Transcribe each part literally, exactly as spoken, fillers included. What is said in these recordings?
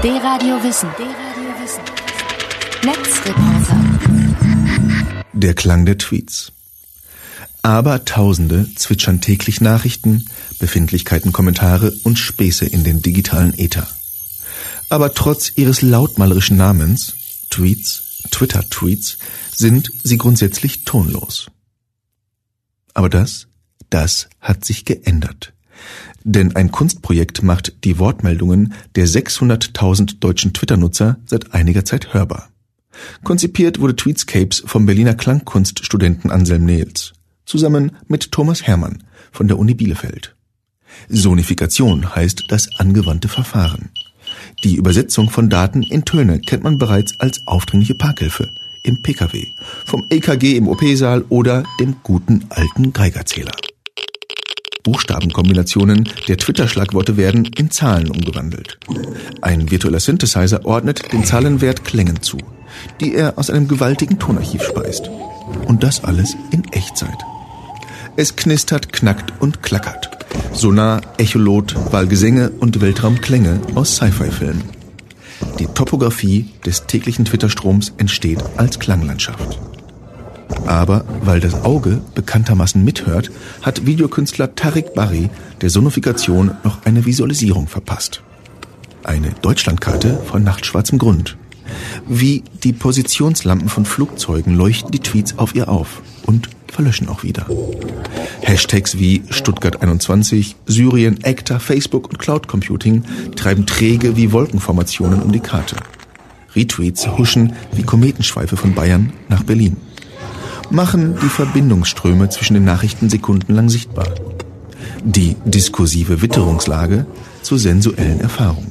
D-Radio Wissen. D-Radio Wissen. Netzreporter. Der Klang der Tweets. Abertausende zwitschern täglich Nachrichten, Befindlichkeiten, Kommentare und Späße in den digitalen Äther. Aber trotz ihres lautmalerischen Namens, Tweets, Twitter-Tweets, sind sie grundsätzlich tonlos. Aber das, das hat sich geändert. Denn ein Kunstprojekt macht die Wortmeldungen der sechshunderttausend deutschen Twitter-Nutzer seit einiger Zeit hörbar. Konzipiert wurde Tweetscapes vom Berliner Klangkunststudenten Anselm Nehls, zusammen mit Thomas Hermann von der Uni Bielefeld. Sonifikation heißt das angewandte Verfahren. Die Übersetzung von Daten in Töne kennt man bereits als aufdringliche Parkhilfe im P K W, vom E K G im O P-Saal oder dem guten alten Geigerzähler. Buchstabenkombinationen der Twitter-Schlagworte werden in Zahlen umgewandelt. Ein virtueller Synthesizer ordnet den Zahlenwert Klängen zu, die er aus einem gewaltigen Tonarchiv speist. Und das alles in Echtzeit. Es knistert, knackt und klackert. Sonar, Echolot, Wahlgesänge und Weltraumklänge aus Sci-Fi-Filmen. Die Topographie des täglichen Twitter-Stroms entsteht als Klanglandschaft. Aber weil das Auge bekanntermaßen mithört, hat Videokünstler Tariq Barry der Sonifikation noch eine Visualisierung verpasst. Eine Deutschlandkarte von nachtschwarzem Grund. Wie die Positionslampen von Flugzeugen leuchten die Tweets auf ihr auf und verlöschen auch wieder. Hashtags wie Stuttgart einundzwanzig, Syrien, A C T A, Facebook und Cloud Computing treiben träge wie Wolkenformationen um die Karte. Retweets huschen wie Kometenschweife von Bayern nach Berlin. Machen die Verbindungsströme zwischen den Nachrichten sekundenlang sichtbar. Die diskursive Witterungslage zur sensuellen Erfahrung.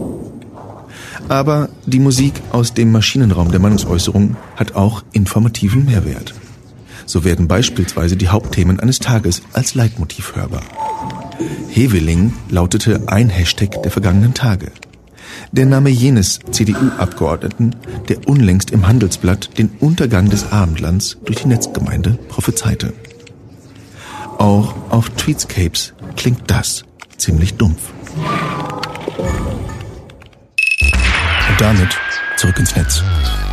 Aber die Musik aus dem Maschinenraum der Meinungsäußerung hat auch informativen Mehrwert. So werden beispielsweise die Hauptthemen eines Tages als Leitmotiv hörbar. Heveling lautete ein Hashtag der vergangenen Tage. Der Name jenes C D U-Abgeordneten, der unlängst im Handelsblatt den Untergang des Abendlands durch die Netzgemeinde prophezeite. Auch auf Tweetscapes klingt das ziemlich dumpf. Und damit zurück ins Netz.